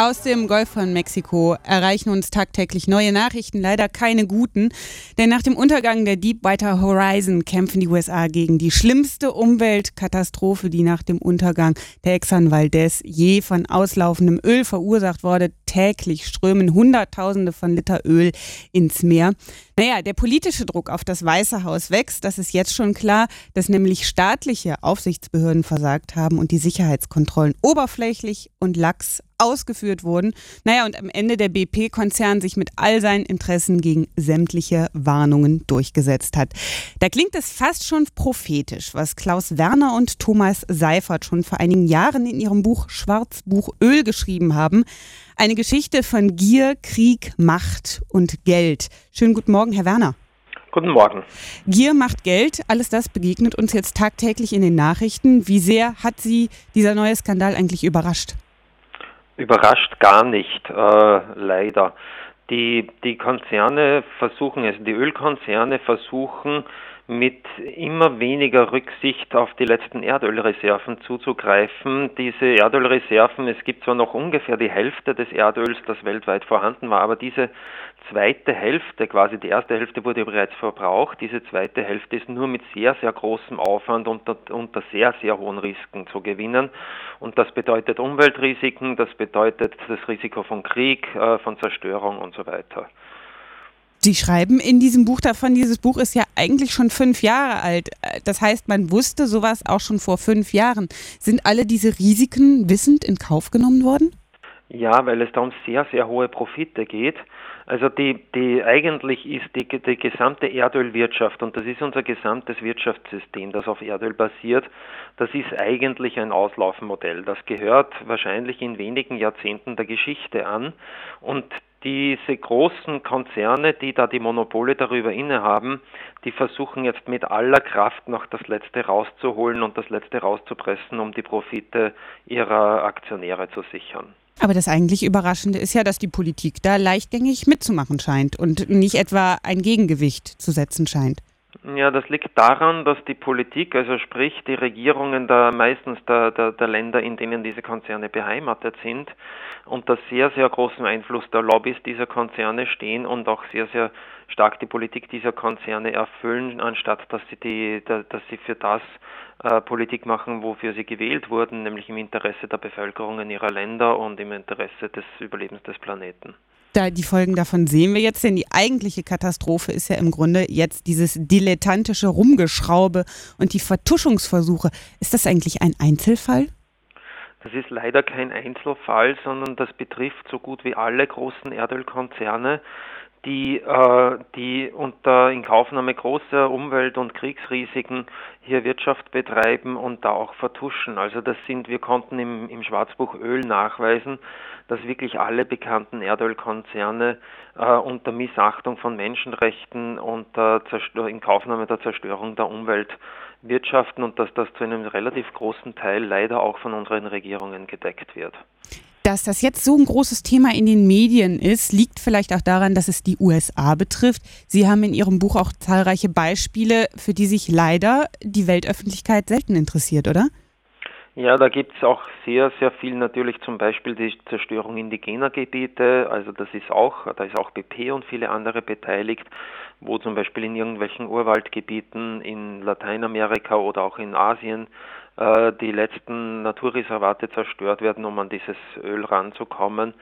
Aus dem Golf von Mexiko erreichen uns tagtäglich neue Nachrichten, leider keine guten. Denn nach dem Untergang der Deepwater Horizon kämpfen die USA gegen die schlimmste Umweltkatastrophe, die nach dem Untergang der Exxon Valdez je von auslaufendem Öl verursacht wurde. Täglich strömen Hunderttausende von Liter Öl ins Meer. Naja, der politische Druck auf das Weiße Haus wächst. Das ist jetzt schon klar, dass nämlich staatliche Aufsichtsbehörden versagt haben und die Sicherheitskontrollen oberflächlich und lax ausgeführt wurden. Naja, und am Ende der BP-Konzern sich mit all seinen Interessen gegen sämtliche Warnungen durchgesetzt hat. Da klingt es fast schon prophetisch, was Klaus Werner und Thomas Seifert schon vor einigen Jahren in ihrem Buch Schwarzbuch Öl geschrieben haben. Eine Geschichte von Gier, Krieg, Macht und Geld. Schönen guten Morgen, Herr Werner. Guten Morgen. Gier, Macht, Geld, alles das begegnet uns jetzt tagtäglich in den Nachrichten. Wie sehr hat Sie dieser neue Skandal eigentlich überrascht? Überrascht gar nicht, leider. Die Konzerne versuchen, also die Ölkonzerne versuchen, mit immer weniger Rücksicht auf die letzten Erdölreserven zuzugreifen. Diese Erdölreserven, es gibt zwar noch ungefähr die Hälfte des Erdöls, das weltweit vorhanden war, aber diese zweite Hälfte, quasi die erste Hälfte wurde bereits verbraucht, diese zweite Hälfte ist nur mit sehr, sehr großem Aufwand unter sehr, sehr hohen Risiken zu gewinnen. Und das bedeutet Umweltrisiken, das bedeutet das Risiko von Krieg, von Zerstörung und so weiter. Sie schreiben in diesem Buch davon, dieses Buch ist ja eigentlich schon 5 Jahre alt. Das heißt, man wusste sowas auch schon vor 5 Jahren. Sind alle diese Risiken wissend in Kauf genommen worden? Ja, weil es da um sehr, sehr hohe Profite geht. Also eigentlich ist die gesamte Erdölwirtschaft, und das ist unser gesamtes Wirtschaftssystem, das auf Erdöl basiert, das ist eigentlich ein Auslaufmodell. Das gehört wahrscheinlich in wenigen Jahrzehnten der Geschichte an. Und diese großen Konzerne, die da die Monopole darüber innehaben, die versuchen jetzt mit aller Kraft noch das Letzte rauszuholen und das Letzte rauszupressen, um die Profite ihrer Aktionäre zu sichern. Aber das eigentlich Überraschende ist ja, dass die Politik da leichtgängig mitzumachen scheint und nicht etwa ein Gegengewicht zu setzen scheint. Ja, das liegt daran, dass die Politik, also sprich die Regierungen meistens der Länder, in denen diese Konzerne beheimatet sind, unter sehr, sehr großem Einfluss der Lobbys dieser Konzerne stehen und auch sehr, sehr stark die Politik dieser Konzerne erfüllen, anstatt dass sie für das Politik machen, wofür sie gewählt wurden, nämlich im Interesse der Bevölkerung in ihrer Länder und im Interesse des Überlebens des Planeten. Die Folgen davon sehen wir jetzt, denn die eigentliche Katastrophe ist ja im Grunde jetzt dieses dilettantische Rumgeschraube und die Vertuschungsversuche. Ist das eigentlich ein Einzelfall? Das ist leider kein Einzelfall, sondern das betrifft so gut wie alle großen Erdölkonzerne, die unter Inkaufnahme großer Umwelt- und Kriegsrisiken hier Wirtschaft betreiben und da auch vertuschen. Also wir konnten im Schwarzbuch Öl nachweisen, dass wirklich alle bekannten Erdölkonzerne unter Missachtung von Menschenrechten und Inkaufnahme der Zerstörung der Umwelt wirtschaften und dass das zu einem relativ großen Teil leider auch von unseren Regierungen gedeckt wird. Dass das jetzt so ein großes Thema in den Medien ist, liegt vielleicht auch daran, dass es die USA betrifft. Sie haben in Ihrem Buch auch zahlreiche Beispiele, für die sich leider die Weltöffentlichkeit selten interessiert, oder? Ja, da gibt es auch sehr, sehr viel natürlich, zum Beispiel die Zerstörung indigener Gebiete, also da ist auch BP und viele andere beteiligt, wo zum Beispiel in irgendwelchen Urwaldgebieten in Lateinamerika oder auch in Asien die letzten Naturreservate zerstört werden, um an dieses Öl ranzukommen.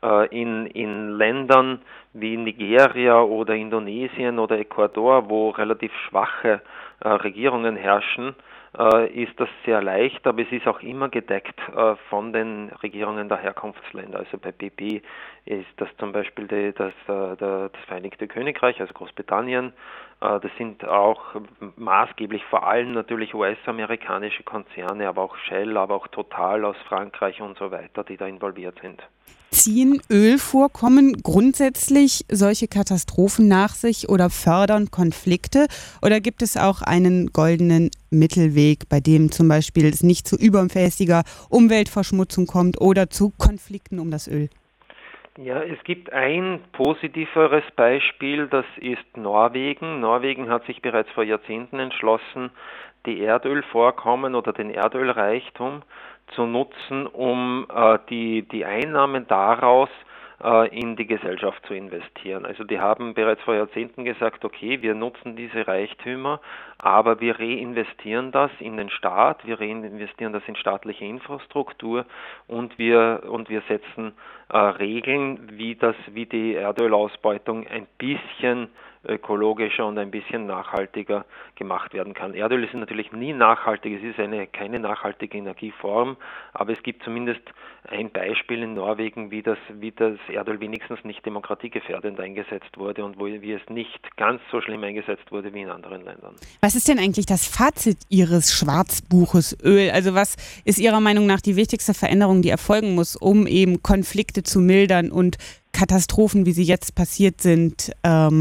In Ländern wie Nigeria oder Indonesien oder Ecuador, wo relativ schwache Regierungen herrschen, ist das sehr leicht, aber es ist auch immer gedeckt von den Regierungen der Herkunftsländer. Also bei BP ist das zum Beispiel das Vereinigte Königreich, also Großbritannien. Das sind auch maßgeblich vor allem natürlich US-amerikanische Konzerne, aber auch Shell, aber auch Total aus Frankreich und so weiter, die da involviert sind. Ziehen Ölvorkommen grundsätzlich solche Katastrophen nach sich oder fördern Konflikte? Oder gibt es auch einen goldenen Mittelweg, bei dem zum Beispiel es nicht zu übermäßiger Umweltverschmutzung kommt oder zu Konflikten um das Öl? Ja, es gibt ein positiveres Beispiel, das ist Norwegen. Norwegen hat sich bereits vor Jahrzehnten entschlossen, die Erdölvorkommen oder den Erdölreichtum zu nutzen, um die Einnahmen daraus in die Gesellschaft zu investieren. Also die haben bereits vor Jahrzehnten gesagt, okay, wir nutzen diese Reichtümer, aber wir reinvestieren das in den Staat, wir reinvestieren das in staatliche Infrastruktur und wir setzen Regeln, wie die Erdölausbeutung ein bisschen ökologischer und ein bisschen nachhaltiger gemacht werden kann. Erdöl ist natürlich nie nachhaltig, es ist keine nachhaltige Energieform, aber es gibt zumindest ein Beispiel in Norwegen, wie das Erdöl wenigstens nicht demokratiegefährdend eingesetzt wurde und wie es nicht ganz so schlimm eingesetzt wurde wie in anderen Ländern. Was ist denn eigentlich das Fazit Ihres Schwarzbuches Öl? Also was ist Ihrer Meinung nach die wichtigste Veränderung, die erfolgen muss, um eben Konflikte zu mildern und Katastrophen, wie sie jetzt passiert sind,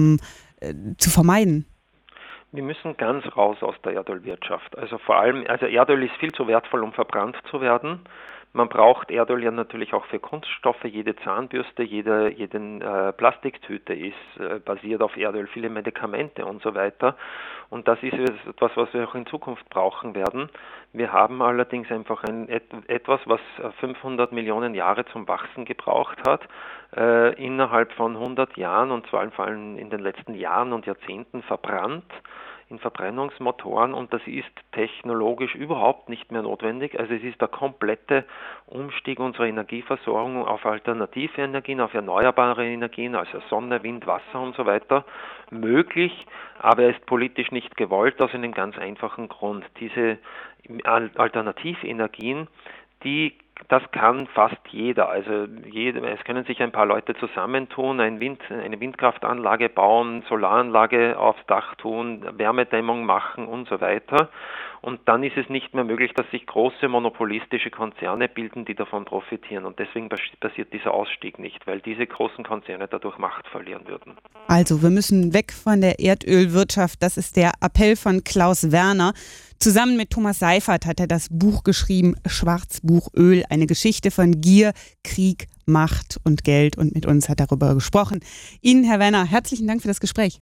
zu vermeiden? Wir müssen ganz raus aus der Erdölwirtschaft. Also Erdöl ist viel zu wertvoll, um verbrannt zu werden. Man braucht Erdöl ja natürlich auch für Kunststoffe. Jede Zahnbürste, jede Plastiktüte ist basiert auf Erdöl, viele Medikamente und so weiter. Und das ist etwas, was wir auch in Zukunft brauchen werden. Wir haben allerdings einfach etwas, was 500 Millionen Jahre zum Wachsen gebraucht hat, innerhalb von 100 Jahren und zwar vor allem in den letzten Jahren und Jahrzehnten verbrannt in Verbrennungsmotoren, und das ist technologisch überhaupt nicht mehr notwendig. Also es ist der komplette Umstieg unserer Energieversorgung auf alternative Energien, auf erneuerbare Energien, also Sonne, Wind, Wasser und so weiter, möglich, aber er ist politisch nicht gewollt aus einem ganz einfachen Grund. Diese Alternativenergien, das kann fast jeder. Also es können sich ein paar Leute zusammentun, eine Windkraftanlage bauen, Solaranlage aufs Dach tun, Wärmedämmung machen und so weiter. Und dann ist es nicht mehr möglich, dass sich große monopolistische Konzerne bilden, die davon profitieren. Und deswegen passiert dieser Ausstieg nicht, weil diese großen Konzerne dadurch Macht verlieren würden. Also wir müssen weg von der Erdölwirtschaft. Das ist der Appell von Klaus Werner. Zusammen mit Thomas Seifert hat er das Buch geschrieben, Schwarzbuch Öl, eine Geschichte von Gier, Krieg, Macht und Geld. Und mit uns hat er darüber gesprochen. Ihnen, Herr Werner, herzlichen Dank für das Gespräch.